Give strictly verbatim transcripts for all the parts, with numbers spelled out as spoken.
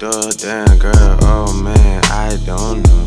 rocked up, damn girl, oh man, I don't know.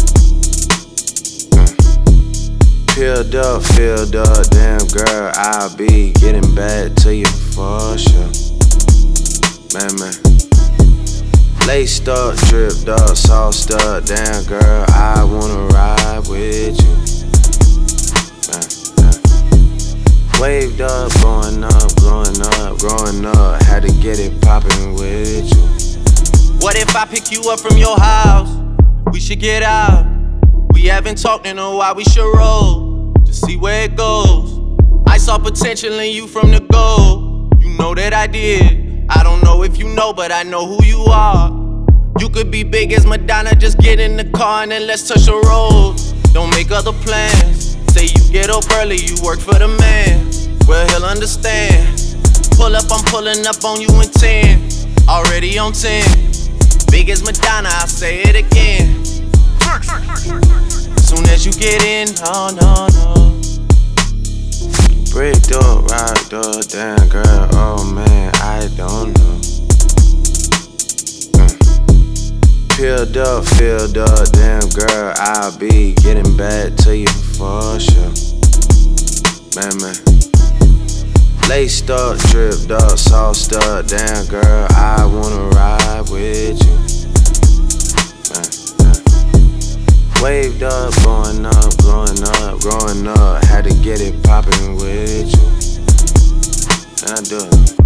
Mm. Peeled up, filled up, damn girl, I'll be getting back to you for sure. Man, man. Laced up, dripped up, sauced up, damn girl, I wanna ride with you. Man, man. Waved up, blowing up, blowing up, growing up, had to get it poppin' with you. What if I pick you up from your house? We should get out. We haven't talked in a while, we should roll. Just see where it goes. I saw potential in you from the go. You know that I did. I don't know if you know, but I know who you are. You could be big as Madonna, just get in the car and then let's touch the road. Don't make other plans. Say you get up early, you work for the man. Well, he'll understand. Pull up, I'm pulling up on you in ten. Already on ten. Big as Madonna, I'll say it again. Soon as you get in, oh no, no. Bricked up, rocked up, damn girl, oh man, I don't know. Mm. Peeled up, filled up, damn girl, I'll be getting back to you for sure. Man, man. Laced up, dripped up, sauced up, damn girl, I wanna ride with you. Man, man. Waved up, blowing up, blowing up, growing up, had to get it poppin' with you. And I do it.